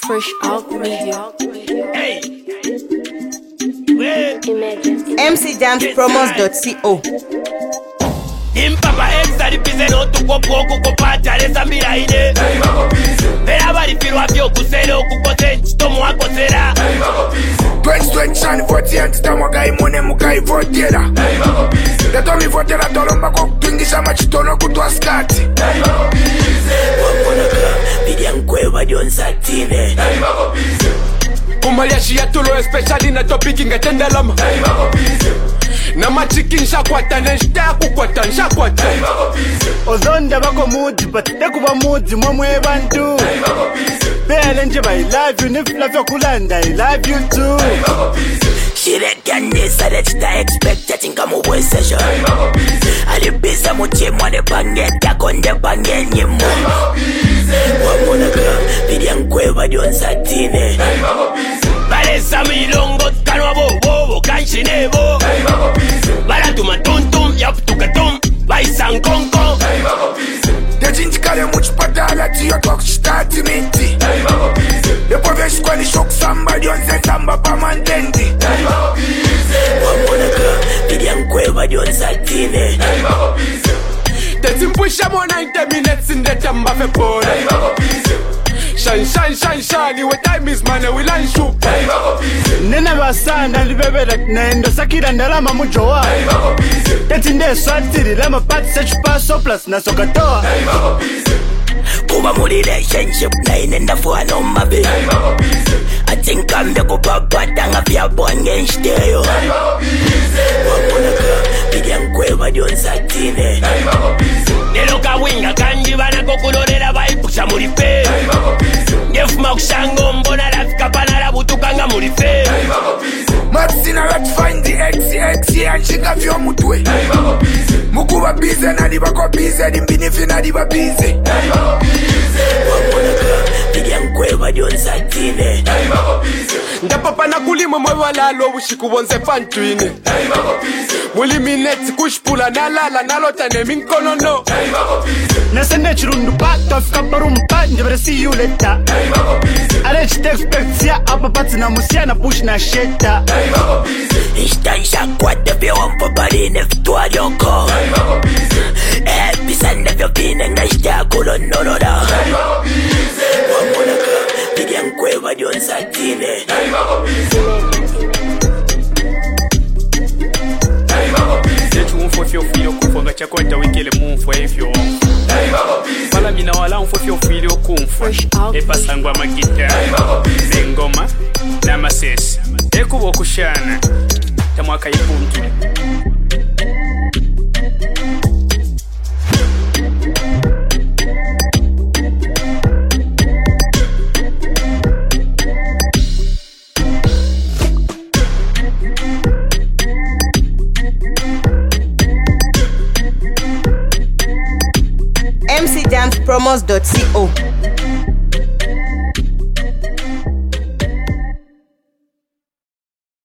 Fresh Out Media. Hey. mcjamspromos.co. Impapa exali pize no tukopoko kopata lesa miraine. Vera barifirwa vyo kusero kukote chitomo wakosera. 2020 40 antitamo gai mone mukai votera. Dato mi votera tolomba kwa kutuingisha machitono kutwa skati. Wamonaka bidia nkwewa dionsatine. Kumalia shia tulo especially na topiki ngatenda lama. Na machiki nshakwata nshita kukwata nshakwata. Ozonda bako mudi but ekuba mudi momwe bantu. Bele nje I love you nifla vyo kulanda I love you too. Shirekanisa lechita expected inga muwesesho. Alibisa muchimwa ne pangeta konde pangenye mu. Wamonaka bidia nkwewa dionsatine. Balesa milongo kanwa bobo kanshinebo. Balatuma tuntum yaputuka tum baisan konko. Dejinjikale muchipatala tiyo kwa kuchitati miti. Depo veshi kwa nisho kusamba dionze samba pa mandendi. Wamonaka bidia nkwewa dionsatine. Tetimpwisha mo 90 minutes in the tamba fe pole. Shine, shine, shine, shine, with time is money, we land shoot. Nena basanda libebela nendo sakira ndalama mujoa. Teti nde swatiri lama pati sechupa soplas na sokatoa. Kuba mu relationship na inenda fuwa no mabe. Atinkambe kupapata nga vya bonge nshiteyo. Wamonaka bidia nkwewa dionsatine. Nelo kawinga kanji bana kukulorera baipusha mulife. Ngefuma kushango mbona rafika panara butukanga mulife. Matsina rat find the X anshika vyo mutwe. Mukuba bize na libako bize nimbinifi na liba bize. Wamonaka bidia nkwewa dionsatine. Ndapapa na kulima mwe walalo ushiku bonze fantwine. Muli mineti kushpula nalala nalota ne minkono no. Nasende chirundu pa tofika parumpa njebere see you later. Ale chite expect ya apa pati na musia na push na sheta. Ishtaisha kwa tepe wampo bari neftwa yoko. Episa nefyo vine ngashta kulo noloda. Wamonaka bidia nkwewa dionsatine. Setu unfo fio kufonga chakwata wikele munfo efyo. Pala mina wala unfo fio kumfo. Epasangwa magita. Zengoma na masesa. Ekubo kushana. Tamwaka ipuntu. mcjamspromos.co.